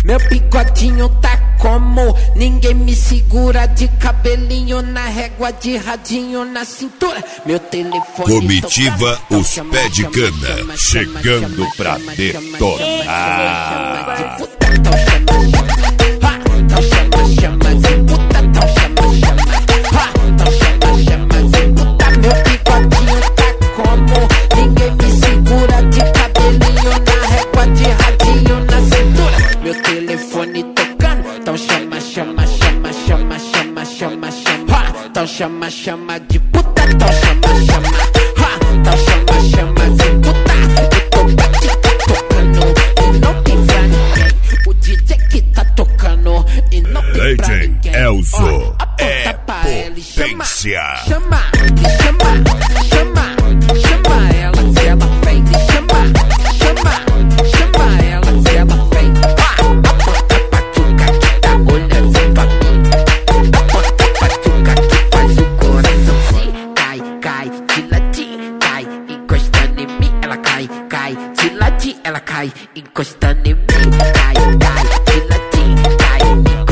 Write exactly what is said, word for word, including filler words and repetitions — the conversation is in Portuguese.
Meu bigodinho tá como? Ninguém me segura, de cabelinho na régua, de radinho na cintura. Meu telefone Comitiva tocando. Os Pé de Cana, chegando pra detonar. Então chama, chama de puta, então chama, chama. Então chama, chama de puta. Meu bigodinho tá como? Ninguém me segura, de cabelinho na régua, de radinho na cintura. Meu telefone tocando, então chama, chama, chama, chama, chama, chama, chama. Então chama, chama de puta, então chama, chama. Então chama, chama de puta. Eu tô batida tocando e não tem pra ninguém. O D J que tá tocando e não tem pra ninguém. Elzo é potência. Chama, chama, chama, chama ela se ela vem. Chama, chama, chama ela se ela vem. A porta pachuca que tá olhando pra mim. A porta pachuca que faz o coração se cai, cai, de ladinho, cai, encostando em mim. Ela cai, cai, de ladinho, ela cai, encostando em mim. Cai, cai, de ladinho, cai,